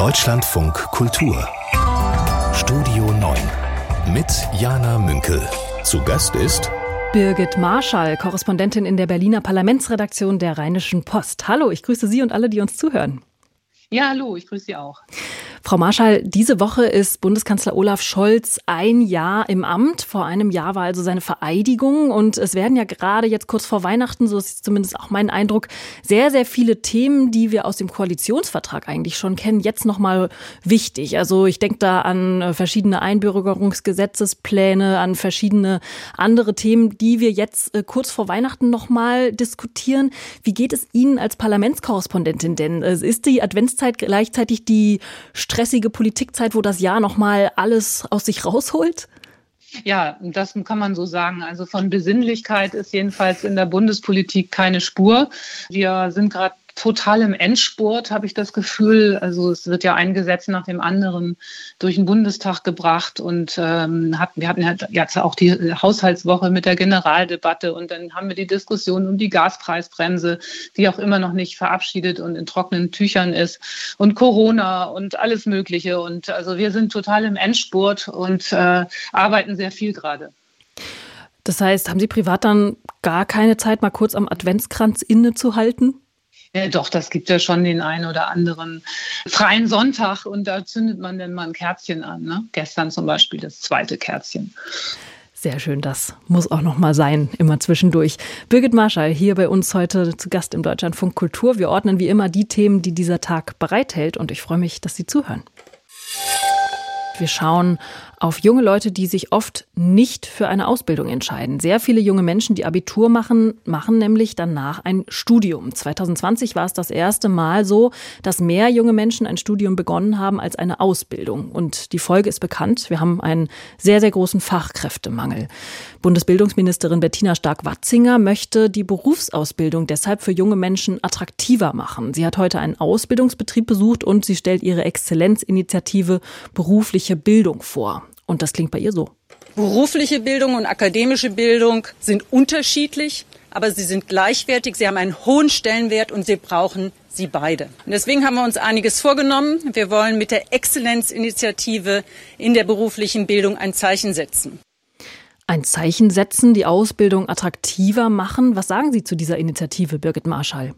Deutschlandfunk Kultur Studio 9 mit Jana Münkel. Zu Gast ist Birgit Marschall, Korrespondentin in der Berliner Parlamentsredaktion der Rheinischen Post. Hallo, ich grüße Sie und alle, die uns zuhören. Ja, hallo, ich grüße Sie auch. Frau Marschall, diese Woche ist Bundeskanzler Olaf Scholz ein Jahr im Amt. Vor einem Jahr war also seine Vereidigung. Und es werden ja gerade jetzt kurz vor Weihnachten, so ist zumindest auch mein Eindruck, sehr, sehr viele Themen, die wir aus dem Koalitionsvertrag eigentlich schon kennen, jetzt nochmal wichtig. Also ich denke da an verschiedene Einbürgerungsgesetzespläne, an verschiedene andere Themen, die wir jetzt kurz vor Weihnachten nochmal diskutieren. Wie geht es Ihnen als Parlamentskorrespondentin denn? Ist die Adventszeit gleichzeitig die stressige Politikzeit, wo das Jahr nochmal alles aus sich rausholt? Ja, das kann man so sagen. Also von Besinnlichkeit ist jedenfalls in der Bundespolitik keine Spur. Wir sind gerade total im Endspurt, habe ich das Gefühl. Also es wird ja ein Gesetz nach dem anderen durch den Bundestag gebracht und wir hatten halt jetzt auch die Haushaltswoche mit der Generaldebatte und dann haben wir die Diskussion um die Gaspreisbremse, die auch immer noch nicht verabschiedet und in trockenen Tüchern ist und Corona und alles Mögliche. Und also wir sind total im Endspurt und arbeiten sehr viel gerade. Das heißt, haben Sie privat dann gar keine Zeit, mal kurz am Adventskranz innezuhalten? Ja, doch, das gibt ja schon den einen oder anderen freien Sonntag und da zündet man dann mal ein Kerzchen an. Ne? Gestern zum Beispiel das zweite Kerzchen. Sehr schön, das muss auch noch mal sein, immer zwischendurch. Birgit Marschall hier bei uns heute zu Gast im Deutschlandfunk Kultur. Wir ordnen wie immer die Themen, die dieser Tag bereithält und ich freue mich, dass Sie zuhören. Wir schauen auf junge Leute, die sich oft nicht für eine Ausbildung entscheiden. Sehr viele junge Menschen, die Abitur machen nämlich danach ein Studium. 2020 war es das erste Mal so, dass mehr junge Menschen ein Studium begonnen haben als eine Ausbildung. Und die Folge ist bekannt. Wir haben einen sehr, sehr großen Fachkräftemangel. Bundesbildungsministerin Bettina Stark-Watzinger möchte die Berufsausbildung deshalb für junge Menschen attraktiver machen. Sie hat heute einen Ausbildungsbetrieb besucht und sie stellt ihre Exzellenzinitiative Berufliche Bildung vor. Und das klingt bei ihr so. Berufliche Bildung und akademische Bildung sind unterschiedlich, aber sie sind gleichwertig. Sie haben einen hohen Stellenwert und sie brauchen sie beide. Und deswegen haben wir uns einiges vorgenommen. Wir wollen mit der Exzellenzinitiative in der beruflichen Bildung ein Zeichen setzen. Ein Zeichen setzen, die Ausbildung attraktiver machen. Was sagen Sie zu dieser Initiative, Birgit Marschall?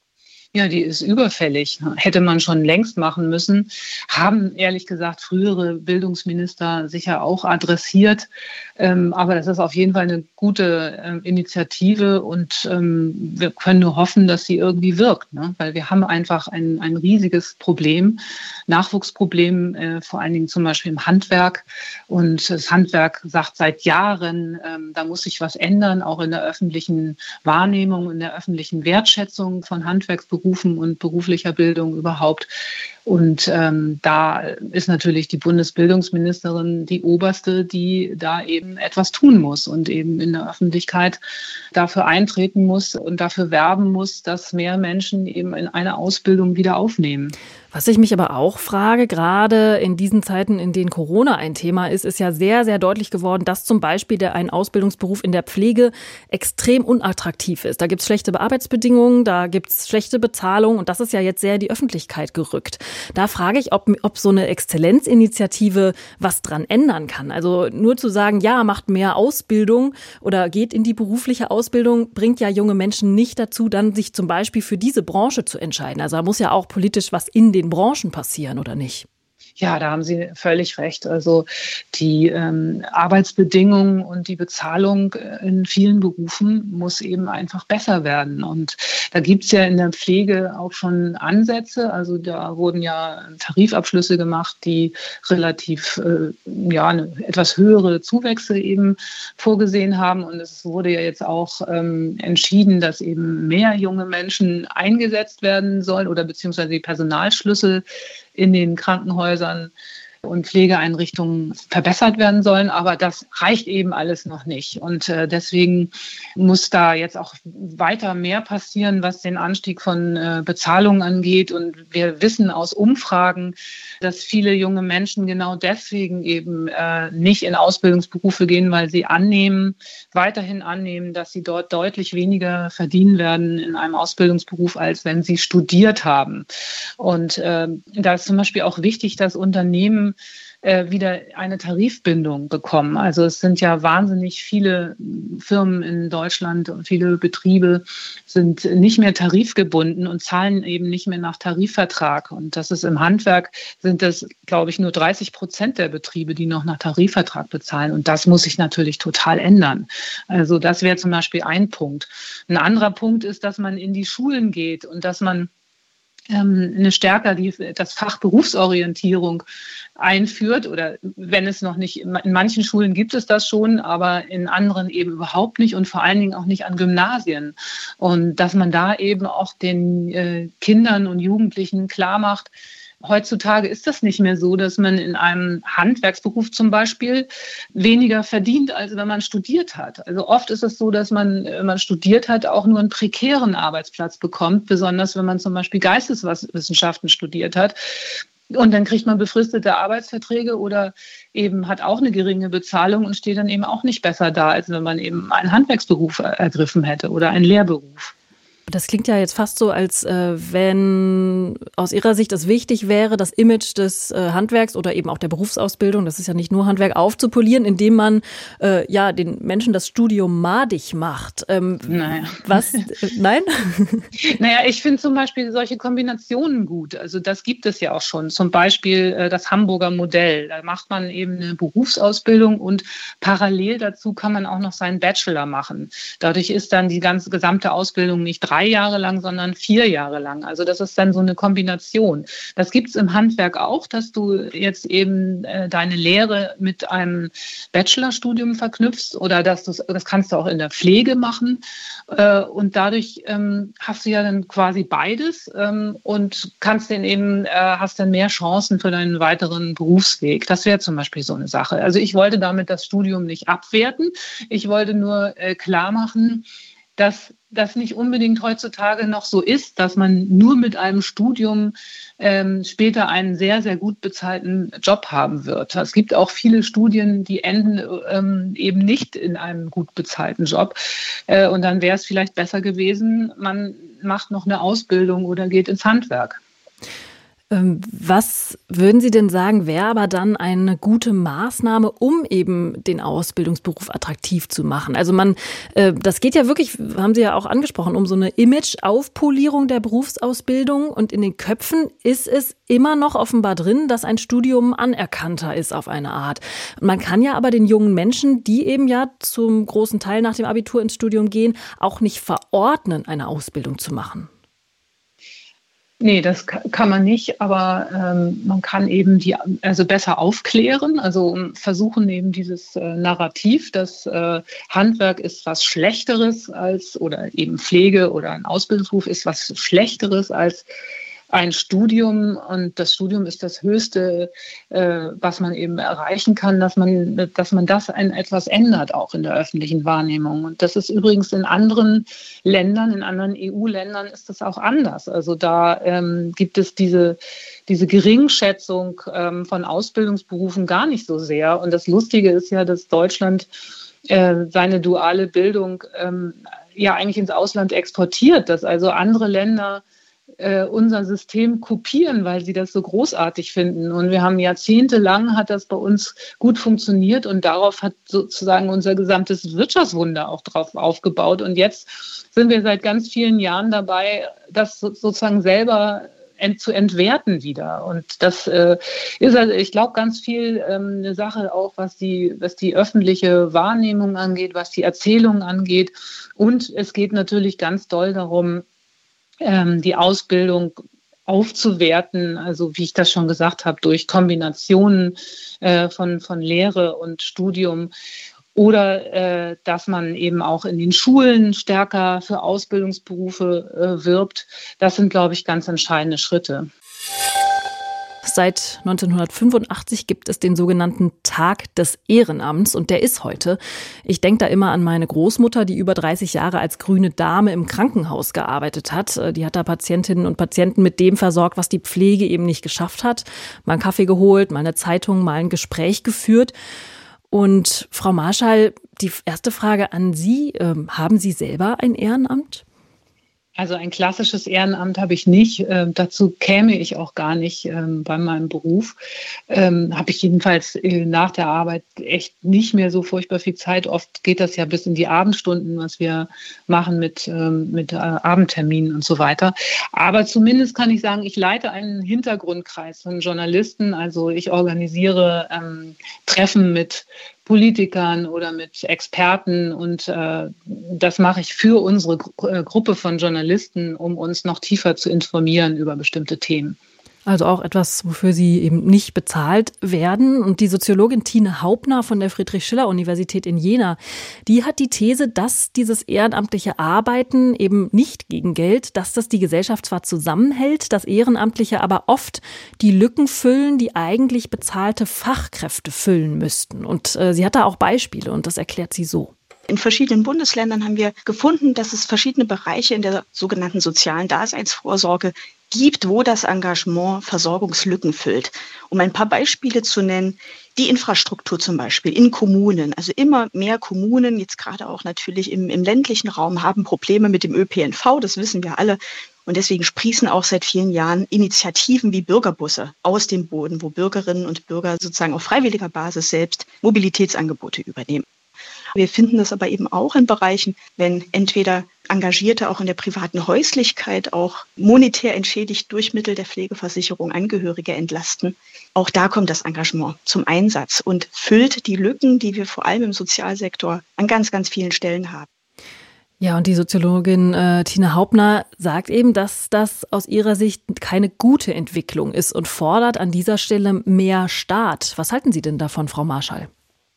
Ja, die ist überfällig. Hätte man schon längst machen müssen. Haben ehrlich gesagt frühere Bildungsminister sicher auch adressiert. Aber das ist auf jeden Fall eine gute Initiative und wir können nur hoffen, dass sie irgendwie wirkt. Ne? Weil wir haben einfach ein riesiges Problem, Nachwuchsproblem, vor allen Dingen zum Beispiel im Handwerk. Und das Handwerk sagt seit Jahren, da muss sich was ändern, auch in der öffentlichen Wahrnehmung, in der öffentlichen Wertschätzung von Handwerksberufen und beruflicher Bildung überhaupt. Und da ist natürlich die Bundesbildungsministerin die oberste, die da eben etwas tun muss und eben in der Öffentlichkeit dafür eintreten muss und dafür werben muss, dass mehr Menschen eben in eine Ausbildung wieder aufnehmen. Was ich mich aber auch frage, gerade in diesen Zeiten, in denen Corona ein Thema ist, ist ja sehr, sehr deutlich geworden, dass zum Beispiel ein Ausbildungsberuf in der Pflege extrem unattraktiv ist. Da gibt es schlechte Arbeitsbedingungen, da gibt es schlechte Bezahlung und das ist ja jetzt sehr in die Öffentlichkeit gerückt. Da frage ich, ob so eine Exzellenzinitiative was dran ändern kann. Also nur zu sagen, ja, macht mehr Ausbildung oder geht in die berufliche Ausbildung, bringt ja junge Menschen nicht dazu, dann sich zum Beispiel für diese Branche zu entscheiden. Also da muss ja auch politisch was in den Branchen passieren, oder nicht? Ja, da haben Sie völlig recht. Also die Arbeitsbedingungen und die Bezahlung in vielen Berufen muss eben einfach besser werden. Und da gibt's ja in der Pflege auch schon Ansätze. Also da wurden ja Tarifabschlüsse gemacht, die relativ eine etwas höhere Zuwächse eben vorgesehen haben. Und es wurde ja jetzt auch entschieden, dass eben mehr junge Menschen eingesetzt werden sollen oder beziehungsweise die Personalschlüssel in den Krankenhäusern und Pflegeeinrichtungen verbessert werden sollen. Aber das reicht eben alles noch nicht. Und deswegen muss da jetzt auch weiter mehr passieren, was den Anstieg von Bezahlungen angeht. Und wir wissen aus Umfragen, dass viele junge Menschen genau deswegen eben nicht in Ausbildungsberufe gehen, weil sie weiterhin annehmen, dass sie dort deutlich weniger verdienen werden in einem Ausbildungsberuf, als wenn sie studiert haben. Und da ist zum Beispiel auch wichtig, dass Unternehmen wieder eine Tarifbindung bekommen. Also es sind ja wahnsinnig viele Firmen in Deutschland und viele Betriebe sind nicht mehr tarifgebunden und zahlen eben nicht mehr nach Tarifvertrag. Und das ist im Handwerk, sind das, glaube ich, nur 30% der Betriebe, die noch nach Tarifvertrag bezahlen. Und das muss sich natürlich total ändern. Also das wäre zum Beispiel ein Punkt. Ein anderer Punkt ist, dass man in die Schulen geht und dass man eine stärker das Fach Berufsorientierung einführt oder wenn es noch nicht, in manchen Schulen gibt es das schon, aber in anderen eben überhaupt nicht und vor allen Dingen auch nicht an Gymnasien. Und dass man da eben auch den Kindern und Jugendlichen klar macht, heutzutage ist das nicht mehr so, dass man in einem Handwerksberuf zum Beispiel weniger verdient, als wenn man studiert hat. Also oft ist es so, dass man, wenn man studiert hat, auch nur einen prekären Arbeitsplatz bekommt, besonders wenn man zum Beispiel Geisteswissenschaften studiert hat. Und dann kriegt man befristete Arbeitsverträge oder eben hat auch eine geringe Bezahlung und steht dann eben auch nicht besser da, als wenn man eben einen Handwerksberuf ergriffen hätte oder einen Lehrberuf. Das klingt ja jetzt fast so, als wenn aus Ihrer Sicht es wichtig wäre, das Image des Handwerks oder eben auch der Berufsausbildung, das ist ja nicht nur Handwerk, aufzupolieren, indem man den Menschen das Studium madig macht. Naja. Was? Nein? Naja, ich finde zum Beispiel solche Kombinationen gut. Also das gibt es ja auch schon. Zum Beispiel das Hamburger Modell. Da macht man eben eine Berufsausbildung und parallel dazu kann man auch noch seinen Bachelor machen. Dadurch ist dann die gesamte Ausbildung nicht 3 Jahre lang, sondern 4 Jahre lang. Also das ist dann so eine Kombination. Das gibt es im Handwerk auch, dass du jetzt eben deine Lehre mit einem Bachelorstudium verknüpfst oder das kannst du auch in der Pflege machen. Und dadurch hast du ja dann quasi beides und kannst hast dann mehr Chancen für deinen weiteren Berufsweg. Das wäre zum Beispiel so eine Sache. Also ich wollte damit das Studium nicht abwerten. Ich wollte nur klar machen, dass das nicht unbedingt heutzutage noch so ist, dass man nur mit einem Studium später einen sehr, sehr gut bezahlten Job haben wird. Es gibt auch viele Studien, die enden eben nicht in einem gut bezahlten Job. Und dann wäre es vielleicht besser gewesen, man macht noch eine Ausbildung oder geht ins Handwerk. Was würden Sie denn sagen, wäre aber dann eine gute Maßnahme, um eben den Ausbildungsberuf attraktiv zu machen? Also das geht ja wirklich, haben Sie ja auch angesprochen, um so eine Image-Aufpolierung der Berufsausbildung und in den Köpfen ist es immer noch offenbar drin, dass ein Studium anerkannter ist auf eine Art. Man kann ja aber den jungen Menschen, die eben ja zum großen Teil nach dem Abitur ins Studium gehen, auch nicht verordnen, eine Ausbildung zu machen. Nee, das kann man nicht, aber man kann eben besser aufklären, also versuchen eben dieses Narrativ, dass Handwerk ist was Schlechteres oder eben Pflege oder ein Ausbildungsberuf ist was Schlechteres als ein Studium und das Studium ist das Höchste, was man eben erreichen kann, dass man das etwas ändert, auch in der öffentlichen Wahrnehmung. Und das ist übrigens in anderen Ländern, in anderen EU-Ländern ist das auch anders. Also da gibt es diese Geringschätzung von Ausbildungsberufen gar nicht so sehr. Und das Lustige ist ja, dass Deutschland seine duale Bildung eigentlich ins Ausland exportiert, dass also andere Länder unser System kopieren, weil sie das so großartig finden. Und wir haben jahrzehntelang hat das bei uns gut funktioniert und darauf hat sozusagen unser gesamtes Wirtschaftswunder auch drauf aufgebaut. Und jetzt sind wir seit ganz vielen Jahren dabei, das sozusagen selber zu entwerten wieder. Und das ist also, ich glaube, ganz viel eine Sache auch, was die öffentliche Wahrnehmung angeht, was die Erzählung angeht. Und es geht natürlich ganz doll darum, die Ausbildung aufzuwerten, also wie ich das schon gesagt habe, durch Kombinationen von Lehre und Studium oder dass man eben auch in den Schulen stärker für Ausbildungsberufe wirbt. Das sind, glaube ich, ganz entscheidende Schritte. Seit 1985 gibt es den sogenannten Tag des Ehrenamts und der ist heute. Ich denke da immer an meine Großmutter, die über 30 Jahre als grüne Dame im Krankenhaus gearbeitet hat. Die hat da Patientinnen und Patienten mit dem versorgt, was die Pflege eben nicht geschafft hat. Mal einen Kaffee geholt, mal eine Zeitung, mal ein Gespräch geführt. Und Frau Marschall, die erste Frage an Sie, haben Sie selber ein Ehrenamt? Also ein klassisches Ehrenamt habe ich nicht. Dazu käme ich auch gar nicht bei meinem Beruf. Habe ich jedenfalls nach der Arbeit echt nicht mehr so furchtbar viel Zeit. Oft geht das ja bis in die Abendstunden, was wir machen mit Abendterminen und so weiter. Aber zumindest kann ich sagen, ich leite einen Hintergrundkreis von Journalisten. Also ich organisiere Treffen mit Politikern oder mit Experten und das mache ich für unsere Gruppe von Journalisten, um uns noch tiefer zu informieren über bestimmte Themen. Also auch etwas, wofür Sie eben nicht bezahlt werden. Und die Soziologin Tine Hauptner von der Friedrich-Schiller-Universität in Jena, die hat die These, dass dieses ehrenamtliche Arbeiten eben nicht gegen Geld, dass das die Gesellschaft zwar zusammenhält, dass Ehrenamtliche aber oft die Lücken füllen, die eigentlich bezahlte Fachkräfte füllen müssten. Und sie hat da auch Beispiele und das erklärt sie so. In verschiedenen Bundesländern haben wir gefunden, dass es verschiedene Bereiche in der sogenannten sozialen Daseinsvorsorge gibt, wo das Engagement Versorgungslücken füllt. Um ein paar Beispiele zu nennen, die Infrastruktur zum Beispiel in Kommunen. Also immer mehr Kommunen, jetzt gerade auch natürlich im ländlichen Raum, haben Probleme mit dem ÖPNV, das wissen wir alle. Und deswegen sprießen auch seit vielen Jahren Initiativen wie Bürgerbusse aus dem Boden, wo Bürgerinnen und Bürger sozusagen auf freiwilliger Basis selbst Mobilitätsangebote übernehmen. Wir finden das aber eben auch in Bereichen, wenn entweder Engagierte auch in der privaten Häuslichkeit auch monetär entschädigt durch Mittel der Pflegeversicherung Angehörige entlasten. Auch da kommt das Engagement zum Einsatz und füllt die Lücken, die wir vor allem im Sozialsektor an ganz, ganz vielen Stellen haben. Ja, und die Soziologin Tine Hauptner sagt eben, dass das aus ihrer Sicht keine gute Entwicklung ist und fordert an dieser Stelle mehr Staat. Was halten Sie denn davon, Frau Marschall?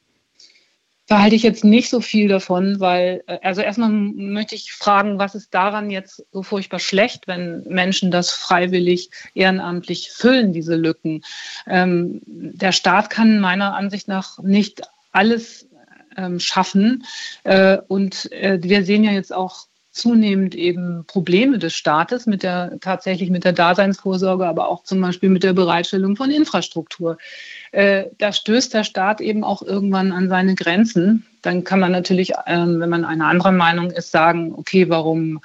Da halte ich jetzt nicht so viel davon, weil, also erstmal möchte ich fragen, was ist daran jetzt so furchtbar schlecht, wenn Menschen das freiwillig ehrenamtlich füllen, diese Lücken. Der Staat kann meiner Ansicht nach nicht alles schaffen. Und wir sehen ja jetzt auch zunehmend eben Probleme des Staates tatsächlich mit der Daseinsvorsorge, aber auch zum Beispiel mit der Bereitstellung von Infrastruktur. Da stößt der Staat eben auch irgendwann an seine Grenzen. Dann kann man natürlich, wenn man einer anderen Meinung ist, sagen, okay, warum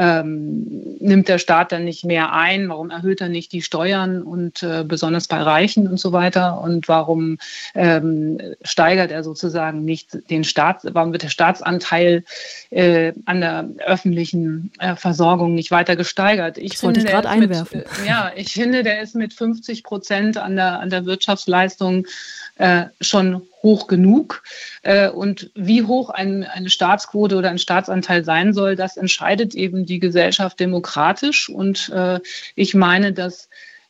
nimmt der Staat dann nicht mehr ein? Warum erhöht er nicht die Steuern und besonders bei Reichen und so weiter? Und warum steigert er sozusagen nicht warum wird der Staatsanteil an der öffentlichen Versorgung nicht weiter gesteigert? Das wollte ich gerade einwerfen. Ich finde, der ist mit 50% an der Wirtschaftsleistung schon hoch genug. Und wie hoch eine Staatsquote oder ein Staatsanteil sein soll, das entscheidet eben die Gesellschaft demokratisch. Und ich meine, dass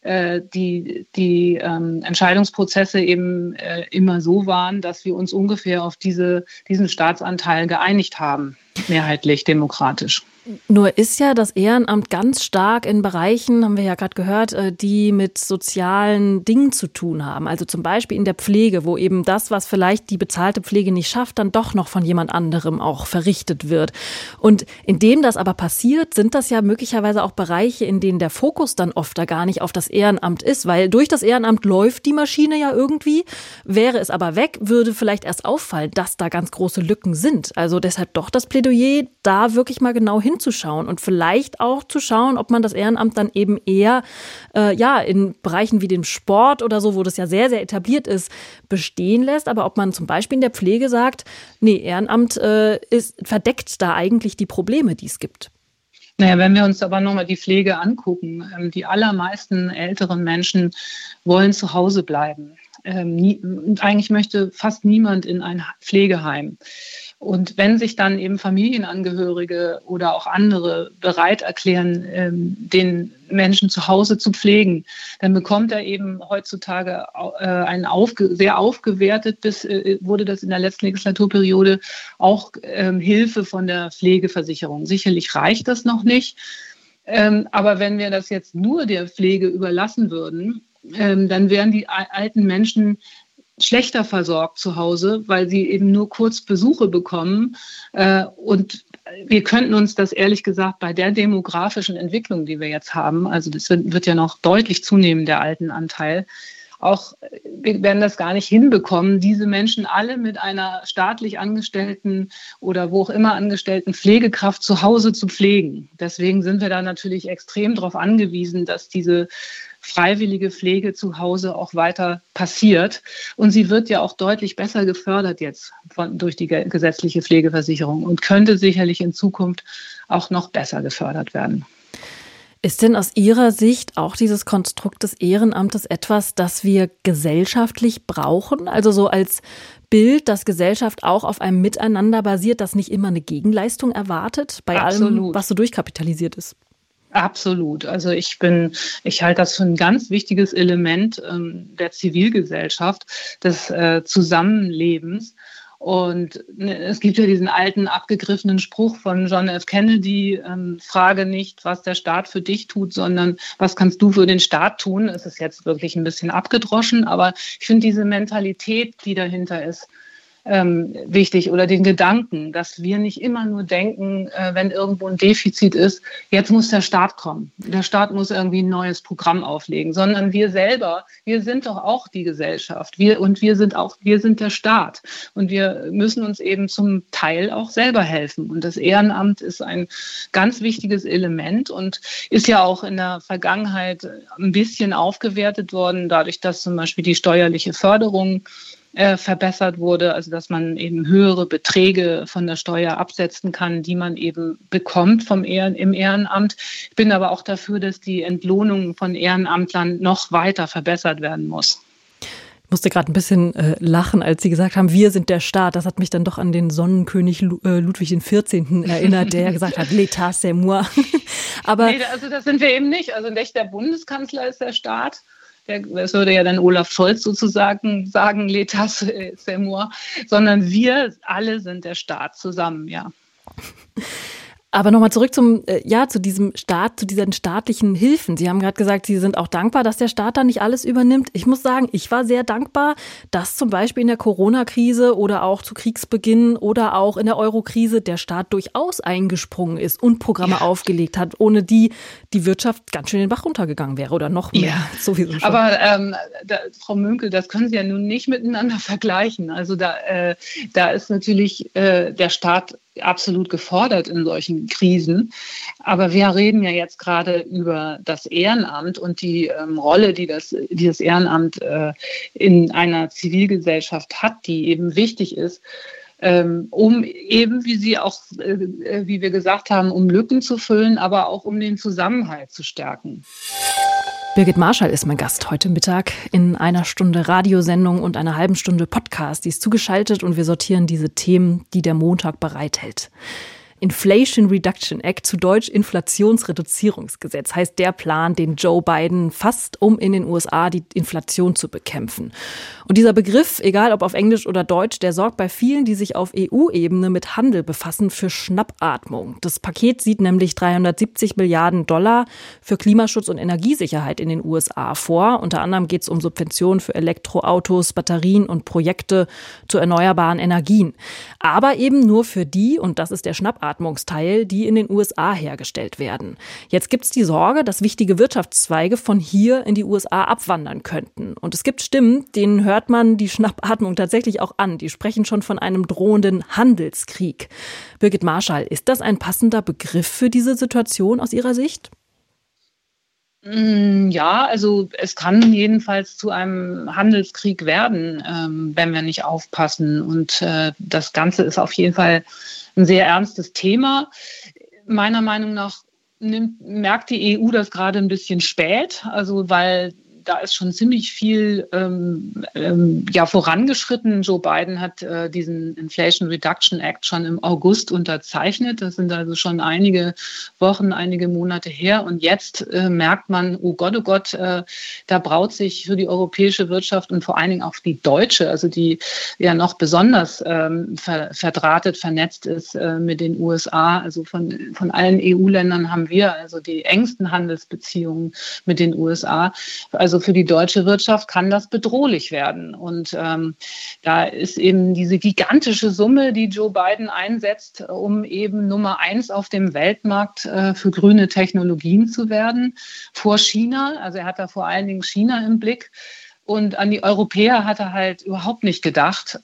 die Entscheidungsprozesse eben immer so waren, dass wir uns ungefähr auf diesen Staatsanteil geeinigt haben, mehrheitlich demokratisch. Nur ist ja das Ehrenamt ganz stark in Bereichen, haben wir ja gerade gehört, die mit sozialen Dingen zu tun haben. Also zum Beispiel in der Pflege, wo eben das, was vielleicht die bezahlte Pflege nicht schafft, dann doch noch von jemand anderem auch verrichtet wird. Und indem das aber passiert, sind das ja möglicherweise auch Bereiche, in denen der Fokus dann oft da gar nicht auf das Ehrenamt ist, weil durch das Ehrenamt läuft die Maschine ja irgendwie. Wäre es aber weg, würde vielleicht erst auffallen, dass da ganz große Lücken sind. Also deshalb doch das Plädoyer, da wirklich mal genau hinzuschauen und vielleicht auch zu schauen, ob man das Ehrenamt dann eben eher in Bereichen wie dem Sport oder so, wo das ja sehr, sehr etabliert ist, bestehen lässt. Aber ob man zum Beispiel in der Pflege sagt, nee, Ehrenamt verdeckt da eigentlich die Probleme, die es gibt. Naja, wenn wir uns aber nochmal die Pflege angucken, die allermeisten älteren Menschen wollen zu Hause bleiben. Eigentlich möchte fast niemand in ein Pflegeheim. Und wenn sich dann eben Familienangehörige oder auch andere bereit erklären, den Menschen zu Hause zu pflegen, dann bekommt er eben heutzutage sehr aufgewertet, wurde das in der letzten Legislaturperiode auch Hilfe von der Pflegeversicherung. Sicherlich reicht das noch nicht. Aber wenn wir das jetzt nur der Pflege überlassen würden dann wären die alten Menschen schlechter versorgt zu Hause, weil sie eben nur kurz Besuche bekommen. Und wir könnten uns das ehrlich gesagt bei der demografischen Entwicklung, die wir jetzt haben, also das wird ja noch deutlich zunehmen, der Altenanteil, auch wir werden das gar nicht hinbekommen, diese Menschen alle mit einer staatlich angestellten oder wo auch immer angestellten Pflegekraft zu Hause zu pflegen. Deswegen sind wir da natürlich extrem darauf angewiesen, dass diese freiwillige Pflege zu Hause auch weiter passiert. Und sie wird ja auch deutlich besser gefördert jetzt durch die gesetzliche Pflegeversicherung und könnte sicherlich in Zukunft auch noch besser gefördert werden. Ist denn aus Ihrer Sicht auch dieses Konstrukt des Ehrenamtes etwas, das wir gesellschaftlich brauchen? Also so als Bild, dass Gesellschaft auch auf einem Miteinander basiert, das nicht immer eine Gegenleistung erwartet, bei allem, was so durchkapitalisiert ist? Absolut. Also ich halte das für ein ganz wichtiges Element der Zivilgesellschaft, des Zusammenlebens. Und es gibt ja diesen alten, abgegriffenen Spruch von John F. Kennedy, frage nicht, was der Staat für dich tut, sondern was kannst du für den Staat tun? Es ist jetzt wirklich ein bisschen abgedroschen, aber ich finde diese Mentalität, die dahinter ist, wichtig, oder den Gedanken, dass wir nicht immer nur denken, wenn irgendwo ein Defizit ist, jetzt muss der Staat kommen. Der Staat muss irgendwie ein neues Programm auflegen, sondern wir selber, wir sind doch auch die Gesellschaft. Wir sind der Staat. Und wir müssen uns eben zum Teil auch selber helfen. Und das Ehrenamt ist ein ganz wichtiges Element und ist ja auch in der Vergangenheit ein bisschen aufgewertet worden, dadurch, dass zum Beispiel die steuerliche Förderung verbessert wurde, also dass man eben höhere Beträge von der Steuer absetzen kann, die man eben bekommt im Ehrenamt. Ich bin aber auch dafür, dass die Entlohnung von Ehrenamtlern noch weiter verbessert werden muss. Ich musste gerade ein bisschen lachen, als Sie gesagt haben, wir sind der Staat. Das hat mich dann doch an den Sonnenkönig Ludwig XIV. Erinnert, der ja gesagt hat, l'état c'est moi. Aber nee, also das sind wir eben nicht. Also nicht der Bundeskanzler ist der Staat. Das würde ja dann Olaf Scholz sozusagen sagen, l'état c'est moi, sondern wir alle sind der Staat zusammen, ja. Aber nochmal zurück zu diesem Staat, zu diesen staatlichen Hilfen. Sie haben gerade gesagt, Sie sind auch dankbar, dass der Staat da nicht alles übernimmt. Ich muss sagen, ich war sehr dankbar, dass zum Beispiel in der Corona-Krise oder auch zu Kriegsbeginn oder auch in der Euro-Krise der Staat durchaus eingesprungen ist und Programme aufgelegt hat, ohne die Wirtschaft ganz schön den Bach runtergegangen wäre oder noch mehr. Sowieso schon. Aber Frau Münkel, das können Sie ja nun nicht miteinander vergleichen. Also da ist natürlich der Staat absolut gefordert in solchen Krisen. Aber wir reden ja jetzt gerade über das Ehrenamt und die Rolle, die das Ehrenamt in einer Zivilgesellschaft hat, die eben wichtig ist, um eben, wie wir gesagt haben, um Lücken zu füllen, aber auch um den Zusammenhalt zu stärken. Birgit Marschall ist mein Gast heute Mittag in einer Stunde Radiosendung und einer halben Stunde Podcast. Die ist zugeschaltet und wir sortieren diese Themen, die der Montag bereithält. Inflation Reduction Act, zu Deutsch Inflationsreduzierungsgesetz, heißt der Plan, den Joe Biden fasst, um in den USA die Inflation zu bekämpfen. Und dieser Begriff, egal ob auf Englisch oder Deutsch, der sorgt bei vielen, die sich auf EU-Ebene mit Handel befassen, für Schnappatmung. Das Paket sieht nämlich 370 Milliarden $ für Klimaschutz und Energiesicherheit in den USA vor. Unter anderem geht es um Subventionen für Elektroautos, Batterien und Projekte zu erneuerbaren Energien. Aber eben nur für die, und das ist der Schnappatmungsteil, die in den USA hergestellt werden. Jetzt gibt es die Sorge, dass wichtige Wirtschaftszweige von hier in die USA abwandern könnten. Und es gibt Stimmen, denen hört man die Schnappatmung tatsächlich auch an. Die sprechen schon von einem drohenden Handelskrieg. Birgit Marschall, ist das ein passender Begriff für diese Situation aus Ihrer Sicht? Ja, also es kann jedenfalls zu einem Handelskrieg werden, wenn wir nicht aufpassen. Und das Ganze ist auf jeden Fall ein sehr ernstes Thema. Meiner Meinung nach merkt die EU das gerade ein bisschen spät, also weil da ist schon ziemlich viel vorangeschritten. Joe Biden hat diesen Inflation Reduction Act schon im August unterzeichnet. Das sind also schon einige Wochen, einige Monate her. Und jetzt merkt man, oh Gott, da braut sich für die europäische Wirtschaft und vor allen Dingen auch die deutsche, also die ja noch besonders verdrahtet, vernetzt ist mit den USA. Also von allen EU-Ländern haben wir also die engsten Handelsbeziehungen mit den USA. Also Also für die deutsche Wirtschaft kann das bedrohlich werden. Und da ist eben diese gigantische Summe, die Joe Biden einsetzt, um eben Nummer 1 auf dem Weltmarkt für grüne Technologien zu werden, vor China. Also er hat da vor allen Dingen China im Blick. Und an die Europäer hat er halt überhaupt nicht gedacht.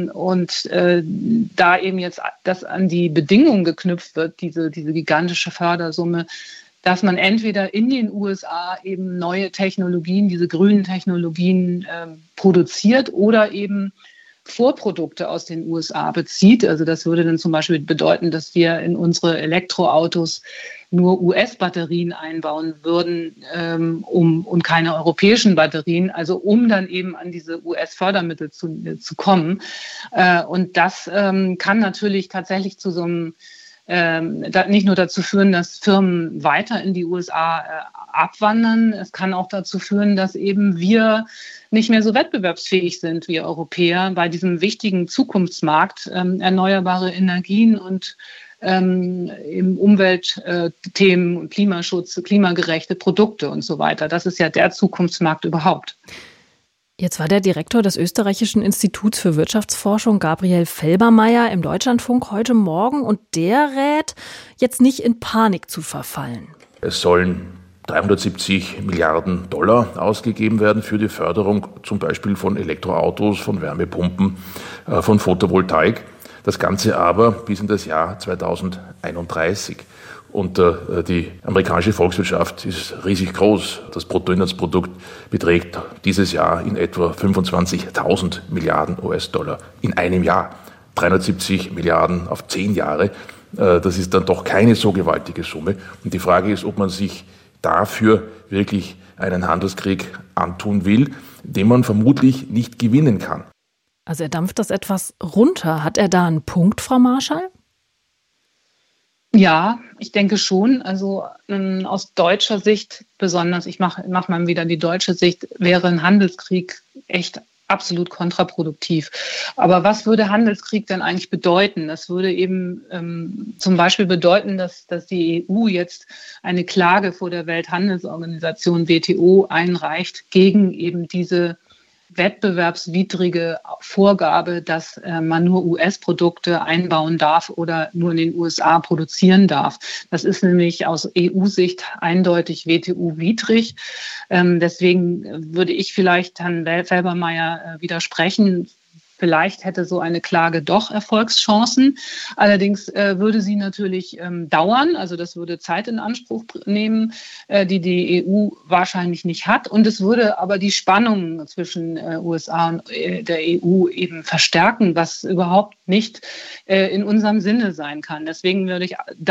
Da eben jetzt das an die Bedingungen geknüpft wird, diese gigantische Fördersumme, dass man entweder in den USA eben neue Technologien, diese grünen Technologien produziert oder eben Vorprodukte aus den USA bezieht. Also das würde dann zum Beispiel bedeuten, dass wir in unsere Elektroautos nur US-Batterien einbauen würden und keine europäischen Batterien, also um dann eben an diese US-Fördermittel zu kommen. Und das kann natürlich tatsächlich zu so einem nicht nur dazu führen, dass Firmen weiter in die USA abwandern. Es kann auch dazu führen, dass eben wir nicht mehr so wettbewerbsfähig sind wie Europäer bei diesem wichtigen Zukunftsmarkt, erneuerbare Energien und im Umweltthemen, Klimaschutz, klimagerechte Produkte und so weiter. Das ist ja der Zukunftsmarkt überhaupt. Jetzt war der Direktor des Österreichischen Instituts für Wirtschaftsforschung, Gabriel Felbermayr, im Deutschlandfunk heute Morgen und der rät, jetzt nicht in Panik zu verfallen. Es sollen 370 Milliarden Dollar ausgegeben werden für die Förderung zum Beispiel von Elektroautos, von Wärmepumpen, von Photovoltaik. Das Ganze aber bis in das Jahr 2031. Und die amerikanische Volkswirtschaft ist riesig groß. Das Bruttoinlandsprodukt beträgt dieses Jahr in etwa 25.000 Milliarden US-Dollar in einem Jahr. 370 Milliarden auf 10 Jahre, das ist dann doch keine so gewaltige Summe. Und die Frage ist, ob man sich dafür wirklich einen Handelskrieg antun will, den man vermutlich nicht gewinnen kann. Also er dampft das etwas runter. Hat er da einen Punkt, Frau Marschall? Ja, ich denke schon. Also aus deutscher Sicht besonders, ich mach mal wieder die deutsche Sicht, wäre ein Handelskrieg echt absolut kontraproduktiv. Aber was würde Handelskrieg denn eigentlich bedeuten? Das würde eben zum Beispiel bedeuten, dass die EU jetzt eine Klage vor der Welthandelsorganisation WTO einreicht gegen eben diese wettbewerbswidrige Vorgabe, dass man nur US-Produkte einbauen darf oder nur in den USA produzieren darf. Das ist nämlich aus EU-Sicht eindeutig WTO-widrig. Deswegen würde ich vielleicht Herrn Felbermayr widersprechen. Vielleicht hätte so eine Klage doch Erfolgschancen. Allerdings würde sie natürlich dauern. Also das würde Zeit in Anspruch nehmen, die EU wahrscheinlich nicht hat. Und es würde aber die Spannungen zwischen USA und der EU eben verstärken, was überhaupt nicht in unserem Sinne sein kann. Deswegen würde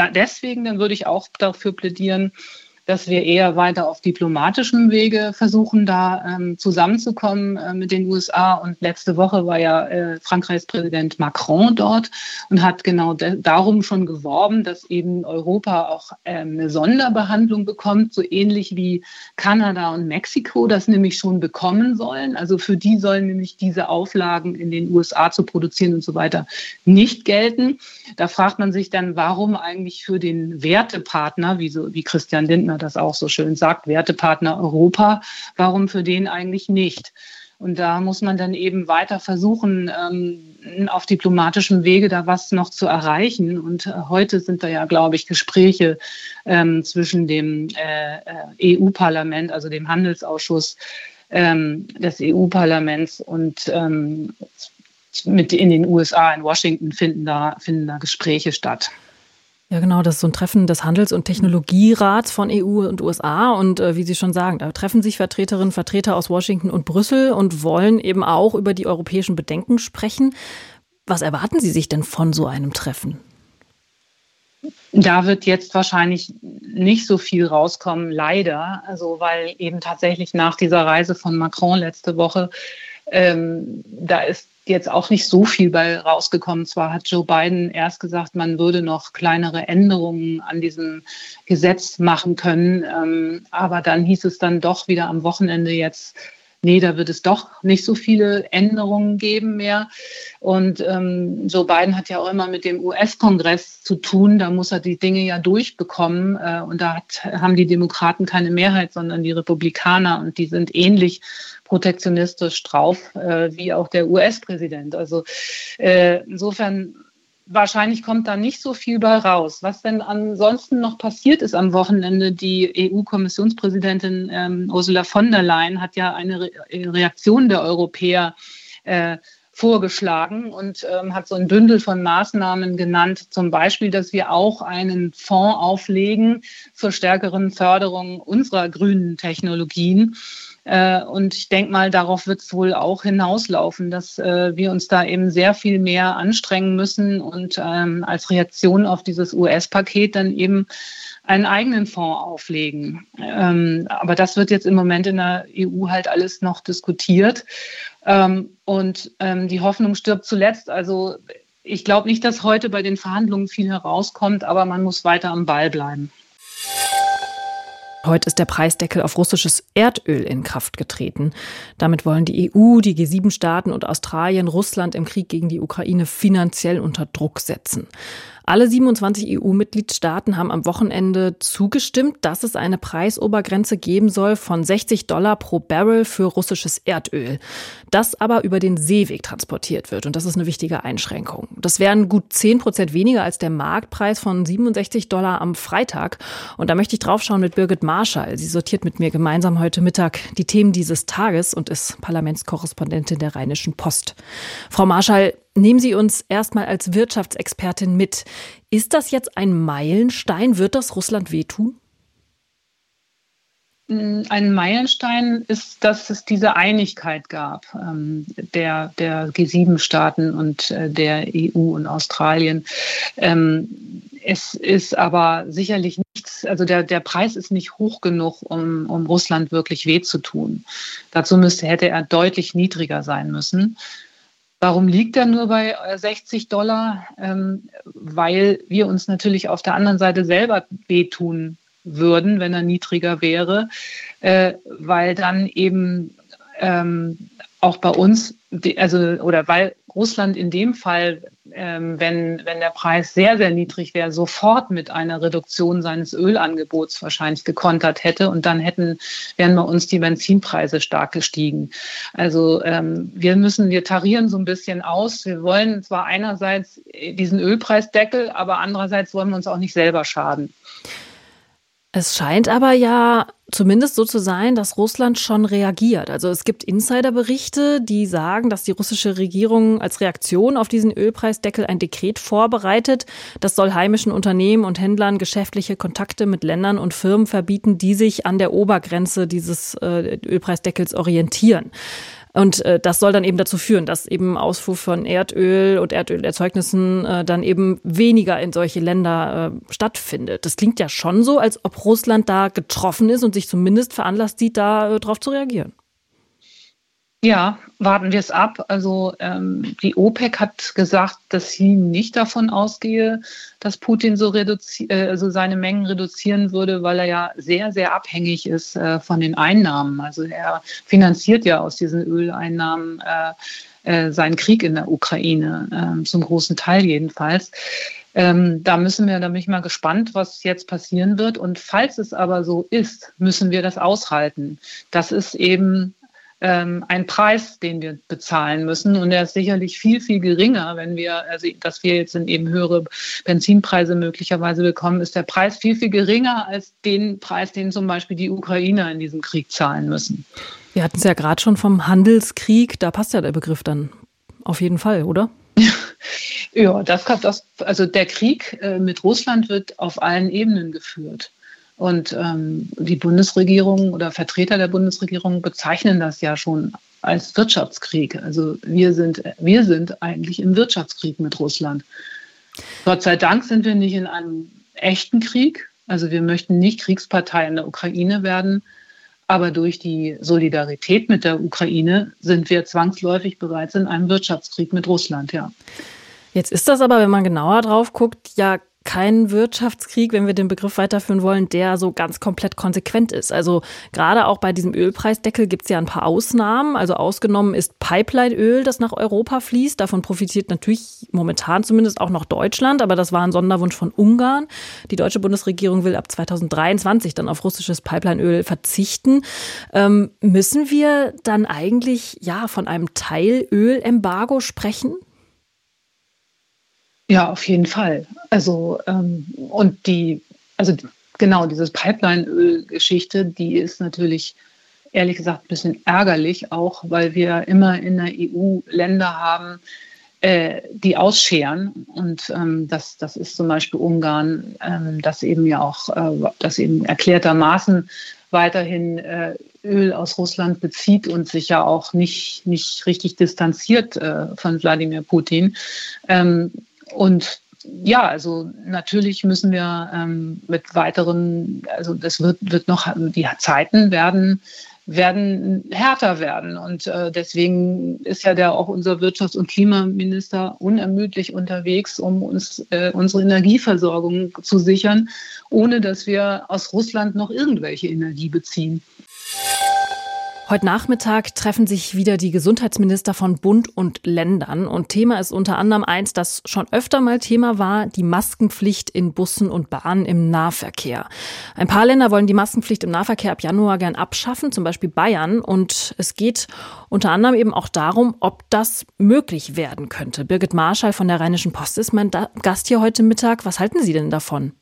ich auch dafür plädieren, dass wir eher weiter auf diplomatischem Wege versuchen, da zusammenzukommen mit den USA. Und letzte Woche war ja Frankreichs Präsident Macron dort und hat genau darum schon geworben, dass eben Europa auch eine Sonderbehandlung bekommt, so ähnlich wie Kanada und Mexiko das nämlich schon bekommen sollen. Also für die sollen nämlich diese Auflagen in den USA zu produzieren und so weiter nicht gelten. Da fragt man sich dann, warum eigentlich für den Wertepartner, wie Christian Lindner das auch so schön sagt, Wertepartner Europa, warum für den eigentlich nicht? Und da muss man dann eben weiter versuchen, auf diplomatischem Wege da was noch zu erreichen. Und heute sind da ja, glaube ich, Gespräche zwischen dem EU-Parlament, also dem Handelsausschuss des EU-Parlaments und in den USA, in Washington finden da Gespräche statt. Ja, genau, das ist so ein Treffen des Handels- und Technologierats von EU und USA. Und wie Sie schon sagen, da treffen sich Vertreterinnen und Vertreter aus Washington und Brüssel und wollen eben auch über die europäischen Bedenken sprechen. Was erwarten Sie sich denn von so einem Treffen? Da wird jetzt wahrscheinlich nicht so viel rauskommen, leider. Also weil eben tatsächlich nach dieser Reise von Macron letzte Woche, da ist jetzt auch nicht so viel bei rausgekommen. Zwar hat Joe Biden erst gesagt, man würde noch kleinere Änderungen an diesem Gesetz machen können, aber dann hieß es dann doch wieder am Wochenende jetzt, nee, da wird es doch nicht so viele Änderungen geben mehr. Und Joe Biden hat ja auch immer mit dem US-Kongress zu tun. Da muss er die Dinge ja durchbekommen. Und da haben die Demokraten keine Mehrheit, sondern die Republikaner. Und die sind ähnlich protektionistisch drauf wie auch der US-Präsident. Also insofern wahrscheinlich kommt da nicht so viel bei raus. Was denn ansonsten noch passiert ist am Wochenende, die EU-Kommissionspräsidentin Ursula von der Leyen hat ja eine Reaktion der Europäer vorgeschlagen und hat so ein Bündel von Maßnahmen genannt, zum Beispiel, dass wir auch einen Fonds auflegen zur stärkeren Förderung unserer grünen Technologien. Und ich denke mal, darauf wird es wohl auch hinauslaufen, dass wir uns da eben sehr viel mehr anstrengen müssen und als Reaktion auf dieses US-Paket dann eben einen eigenen Fonds auflegen. Aber das wird jetzt im Moment in der EU halt alles noch diskutiert. Und die Hoffnung stirbt zuletzt. Also ich glaube nicht, dass heute bei den Verhandlungen viel herauskommt, aber man muss weiter am Ball bleiben. Heute ist der Preisdeckel auf russisches Erdöl in Kraft getreten. Damit wollen die EU, die G7-Staaten und Australien Russland im Krieg gegen die Ukraine finanziell unter Druck setzen. Alle 27 EU-Mitgliedstaaten haben am Wochenende zugestimmt, dass es eine Preisobergrenze geben soll von $60 pro Barrel für russisches Erdöl, das aber über den Seeweg transportiert wird. Und das ist eine wichtige Einschränkung. Das wären gut 10% weniger als der Marktpreis von $67 am Freitag. Und da möchte ich drauf schauen mit Birgit Marschall. Sie sortiert mit mir gemeinsam heute Mittag die Themen dieses Tages und ist Parlamentskorrespondentin der Rheinischen Post. Frau Marschall, nehmen Sie uns erstmal als Wirtschaftsexpertin mit. Ist das jetzt ein Meilenstein? Wird das Russland wehtun? Ein Meilenstein ist, dass es diese Einigkeit gab, der G7-Staaten und der EU und Australien. Es ist aber sicherlich nichts, also der Preis ist nicht hoch genug, um Russland wirklich weh zu tun. Dazu hätte er deutlich niedriger sein müssen. Warum liegt er nur bei $60? Weil wir uns natürlich auf der anderen Seite selber wehtun würden, wenn er niedriger wäre, weil dann eben auch bei uns, weil Russland in dem Fall, wenn der Preis sehr, sehr niedrig wäre, sofort mit einer Reduktion seines Ölangebots wahrscheinlich gekontert hätte und dann wären bei uns die Benzinpreise stark gestiegen. Also wir tarieren so ein bisschen aus. Wir wollen zwar einerseits diesen Ölpreisdeckel, aber andererseits wollen wir uns auch nicht selber schaden. Es scheint aber ja zumindest so zu sein, dass Russland schon reagiert. Also es gibt Insiderberichte, die sagen, dass die russische Regierung als Reaktion auf diesen Ölpreisdeckel ein Dekret vorbereitet. Das soll heimischen Unternehmen und Händlern geschäftliche Kontakte mit Ländern und Firmen verbieten, die sich an der Obergrenze dieses Ölpreisdeckels orientieren. Und das soll dann eben dazu führen, dass eben Ausfuhr von Erdöl und Erdölerzeugnissen dann eben weniger in solche Länder stattfindet. Das klingt ja schon so, als ob Russland da getroffen ist und sich zumindest veranlasst sieht, da drauf zu reagieren. Ja, warten wir es ab. Also die OPEC hat gesagt, dass sie nicht davon ausgehe, dass Putin also seine Mengen reduzieren würde, weil er ja sehr, sehr abhängig ist von den Einnahmen. Also er finanziert ja aus diesen Öleinnahmen seinen Krieg in der Ukraine, zum großen Teil jedenfalls. Da bin ich mal gespannt, was jetzt passieren wird. Und falls es aber so ist, müssen wir das aushalten. Das ist eben ein Preis, den wir bezahlen müssen. Und der ist sicherlich viel, viel geringer, dass wir jetzt eben höhere Benzinpreise möglicherweise bekommen, ist der Preis viel, viel geringer als den Preis, den zum Beispiel die Ukrainer in diesem Krieg zahlen müssen. Wir hatten es ja gerade schon vom Handelskrieg, da passt ja der Begriff dann auf jeden Fall, oder? Ja, also der Krieg mit Russland wird auf allen Ebenen geführt. Und die Bundesregierung oder Vertreter der Bundesregierung bezeichnen das ja schon als Wirtschaftskrieg. Also wir sind eigentlich im Wirtschaftskrieg mit Russland. Gott sei Dank sind wir nicht in einem echten Krieg. Also wir möchten nicht Kriegspartei in der Ukraine werden. Aber durch die Solidarität mit der Ukraine sind wir zwangsläufig bereits in einem Wirtschaftskrieg mit Russland, ja. Jetzt ist das aber, wenn man genauer drauf guckt, ja kein Wirtschaftskrieg, wenn wir den Begriff weiterführen wollen, der so ganz komplett konsequent ist. Also gerade auch bei diesem Ölpreisdeckel gibt es ja ein paar Ausnahmen. Also ausgenommen ist Pipeline-Öl, das nach Europa fließt. Davon profitiert natürlich momentan zumindest auch noch Deutschland. Aber das war ein Sonderwunsch von Ungarn. Die deutsche Bundesregierung will ab 2023 dann auf russisches Pipeline-Öl verzichten. Müssen wir dann eigentlich von einem Teilölembargo sprechen? Ja, auf jeden Fall. Also dieses Pipeline-Öl-Geschichte, die ist natürlich ehrlich gesagt ein bisschen ärgerlich, auch weil wir immer in der EU Länder haben, die ausscheren. Und das ist zum Beispiel Ungarn, das eben erklärtermaßen weiterhin Öl aus Russland bezieht und sich ja auch nicht richtig distanziert von Wladimir Putin. Und ja, also natürlich müssen wir mit weiteren, also das wird noch, die Zeiten werden härter werden. Und deswegen ist ja auch unser Wirtschafts- und Klimaminister unermüdlich unterwegs, um uns unsere Energieversorgung zu sichern, ohne dass wir aus Russland noch irgendwelche Energie beziehen. Heute Nachmittag treffen sich wieder die Gesundheitsminister von Bund und Ländern. Und Thema ist unter anderem eins, das schon öfter mal Thema war, die Maskenpflicht in Bussen und Bahnen im Nahverkehr. Ein paar Länder wollen die Maskenpflicht im Nahverkehr ab Januar gern abschaffen, zum Beispiel Bayern. Und es geht unter anderem eben auch darum, ob das möglich werden könnte. Birgit Marschall von der Rheinischen Post ist mein Gast hier heute Mittag. Was halten Sie denn davon?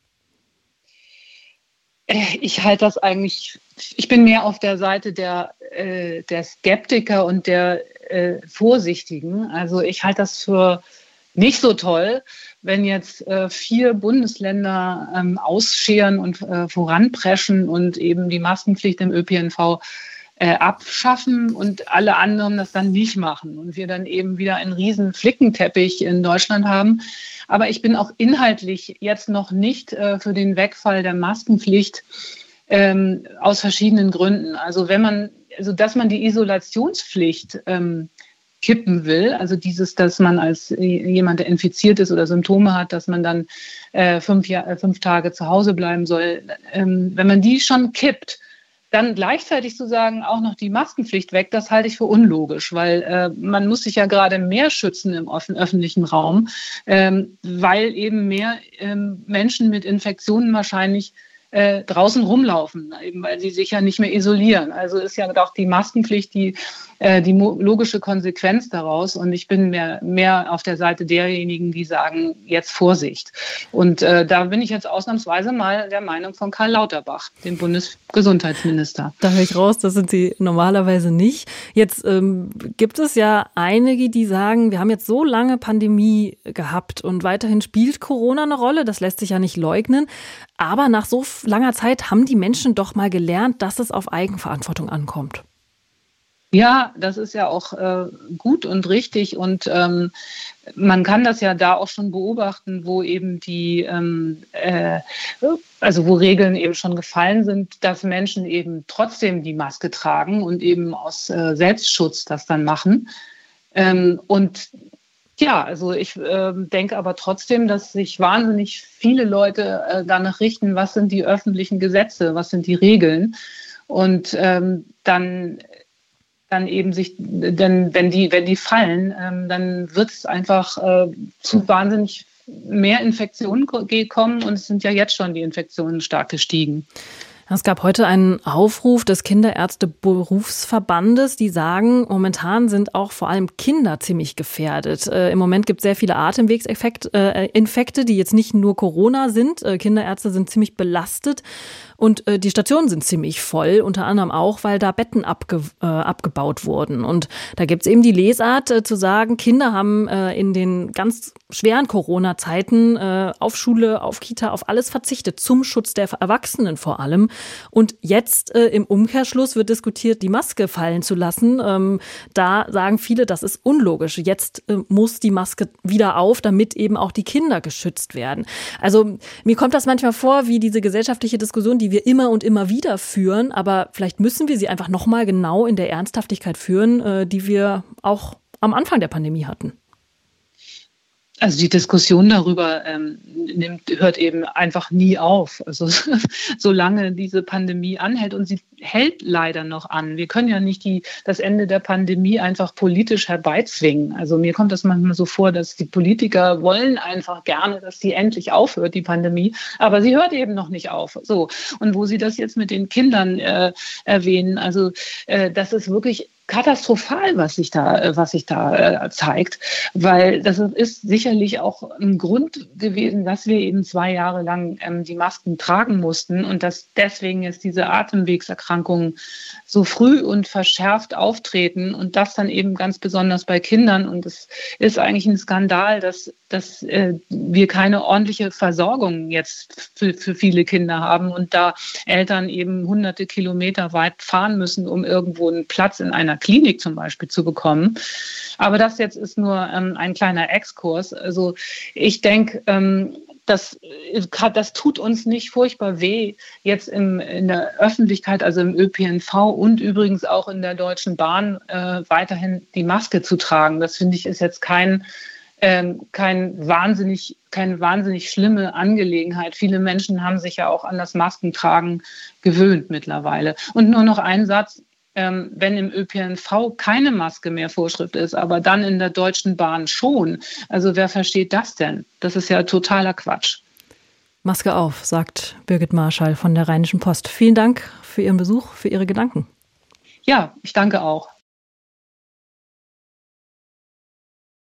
Ich halte das eigentlich, ich bin mehr auf der Seite der Skeptiker und der Vorsichtigen. Also ich halte das für nicht so toll, wenn jetzt 4 Bundesländer ausscheren und voranpreschen und eben die Maskenpflicht im ÖPNV abschaffen und alle anderen das dann nicht machen und wir dann eben wieder einen riesen Flickenteppich in Deutschland haben. Aber ich bin auch inhaltlich jetzt noch nicht für den Wegfall der Maskenpflicht aus verschiedenen Gründen. Also dass man die Isolationspflicht kippen will, also dass man als jemand, der infiziert ist oder Symptome hat, dass man dann 5 Tage zu Hause bleiben soll. Wenn man die schon kippt, dann gleichzeitig zu sagen, auch noch die Maskenpflicht weg, das halte ich für unlogisch, weil man muss sich ja gerade mehr schützen im öffentlichen Raum, weil eben mehr Menschen mit Infektionen wahrscheinlich draußen rumlaufen, eben weil sie sich ja nicht mehr isolieren. Also ist ja doch die Maskenpflicht die logische Konsequenz daraus. Und ich bin mehr auf der Seite derjenigen, die sagen, jetzt Vorsicht. Und da bin ich jetzt ausnahmsweise mal der Meinung von Karl Lauterbach, dem Bundesgesundheitsminister. Da höre ich raus, das sind Sie normalerweise nicht. Jetzt gibt es ja einige, die sagen, wir haben jetzt so lange Pandemie gehabt und weiterhin spielt Corona eine Rolle. Das lässt sich ja nicht leugnen. Aber nach so langer Zeit haben die Menschen doch mal gelernt, dass es auf Eigenverantwortung ankommt. Ja, das ist ja auch gut und richtig und man kann das ja da auch schon beobachten, wo eben wo Regeln eben schon gefallen sind, dass Menschen eben trotzdem die Maske tragen und eben aus Selbstschutz das dann machen. Und ja, also ich denke aber trotzdem, dass sich wahnsinnig viele Leute danach richten, was sind die öffentlichen Gesetze, was sind die Regeln und dann eben wenn die fallen, dann wird es einfach zu wahnsinnig mehr Infektionen kommen und es sind ja jetzt schon die Infektionen stark gestiegen. Es gab heute einen Aufruf des Kinderärzte-Berufsverbandes, die sagen, momentan sind auch vor allem Kinder ziemlich gefährdet. Im Moment gibt es sehr viele Atemwegsinfekte, die jetzt nicht nur Corona sind. Kinderärzte sind ziemlich belastet und die Stationen sind ziemlich voll, unter anderem auch, weil da Betten abgebaut wurden. Und da gibt es eben die Lesart zu sagen, Kinder haben in den ganz schweren Corona-Zeiten auf Schule, auf Kita, auf alles verzichtet, zum Schutz der Erwachsenen vor allem. Und jetzt im Umkehrschluss wird diskutiert, die Maske fallen zu lassen. Da sagen viele, das ist unlogisch. Jetzt muss die Maske wieder auf, damit eben auch die Kinder geschützt werden. Also mir kommt das manchmal vor wie diese gesellschaftliche Diskussion, die wir immer und immer wieder führen. Aber vielleicht müssen wir sie einfach nochmal genau in der Ernsthaftigkeit führen, die wir auch am Anfang der Pandemie hatten. Also die Diskussion darüber hört eben einfach nie auf. Also solange diese Pandemie anhält, und sie hält leider noch an. Wir können ja nicht das Ende der Pandemie einfach politisch herbeizwingen. Also mir kommt das manchmal so vor, dass die Politiker wollen einfach gerne, dass die endlich aufhört, die Pandemie. Aber sie hört eben noch nicht auf. So. Und wo Sie das jetzt mit den Kindern erwähnen, also das ist wirklich katastrophal, was sich da zeigt, weil das ist sicherlich auch ein Grund gewesen, dass wir eben 2 Jahre lang die Masken tragen mussten und dass deswegen jetzt diese Atemwegserkrankungen so früh und verschärft auftreten und das dann eben ganz besonders bei Kindern. Und es ist eigentlich ein Skandal, dass wir keine ordentliche Versorgung jetzt für viele Kinder haben und da Eltern eben hunderte Kilometer weit fahren müssen, um irgendwo einen Platz in einer Klinik zum Beispiel zu bekommen. Aber das jetzt ist nur ein kleiner Exkurs. Also ich denke, das tut uns nicht furchtbar weh, jetzt in der Öffentlichkeit, also im ÖPNV und übrigens auch in der Deutschen Bahn weiterhin die Maske zu tragen. Das finde ich ist jetzt keine wahnsinnig schlimme Angelegenheit. Viele Menschen haben sich ja auch an das Maskentragen gewöhnt mittlerweile. Und nur noch ein Satz. Wenn im ÖPNV keine Maske mehr Vorschrift ist, aber dann in der Deutschen Bahn schon. Also wer versteht das denn? Das ist ja totaler Quatsch. Maske auf, sagt Birgit Marschall von der Rheinischen Post. Vielen Dank für Ihren Besuch, für Ihre Gedanken. Ja, ich danke auch.